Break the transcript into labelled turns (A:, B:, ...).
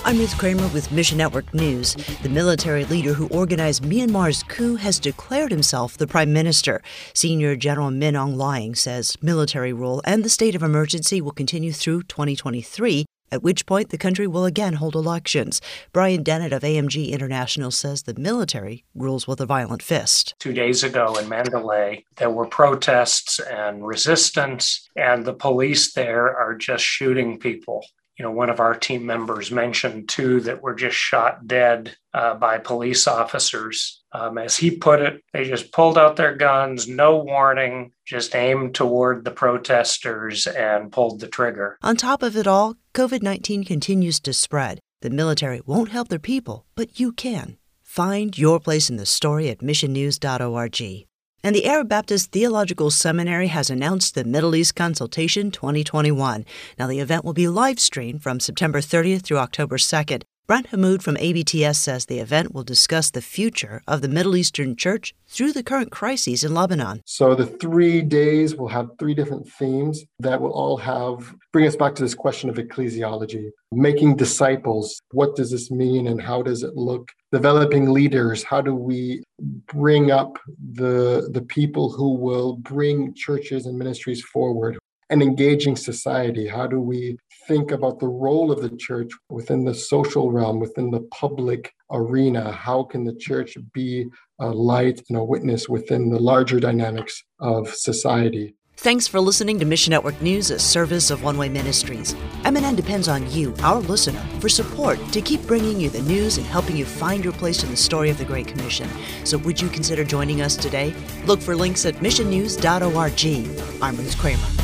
A: I'm Ruth Kramer with Mission Network News. The military leader who organized Myanmar's coup has declared himself the prime minister. Senior General Min Aung Hlaing says military rule and the state of emergency will continue through 2023, at which point the country will again hold elections. Brian Dennett of AMG International says the military rules with a violent fist.
B: 2 days ago in Mandalay, there were protests and resistance, and the police there are just shooting people. One of our team members mentioned, too, that were just shot dead by police officers. As he put it, they just pulled out their guns, no warning, just aimed toward the protesters and pulled the trigger.
A: On top of it all, COVID-19 continues to spread. The military won't help their people, but you can. Find your place in the story at missionnews.org. And the Arab Baptist Theological Seminary has announced the Middle East Consultation 2021. Now, the event will be live-streamed from September 30th through October 2nd. Brent Hamoud from ABTS says the event will discuss the future of the Middle Eastern Church through the current crises in Lebanon.
C: So the 3 days will have 3 different themes that will all bring us back to this question of ecclesiology. Making disciples, what does this mean and how does it look? Developing leaders, how do we bring up the people who will bring churches and ministries forward? And engaging society, how do we think about the role of the church within the social realm, within the public arena? How can the church be a light and a witness within the larger dynamics of society?
A: Thanks for listening to Mission Network News, a service of One Way Ministries. MNN depends on you, our listener, for support to keep bringing you the news and helping you find your place in the story of the Great Commission. So would you consider joining us today? Look for links at missionnews.org. I'm Ruth Kramer.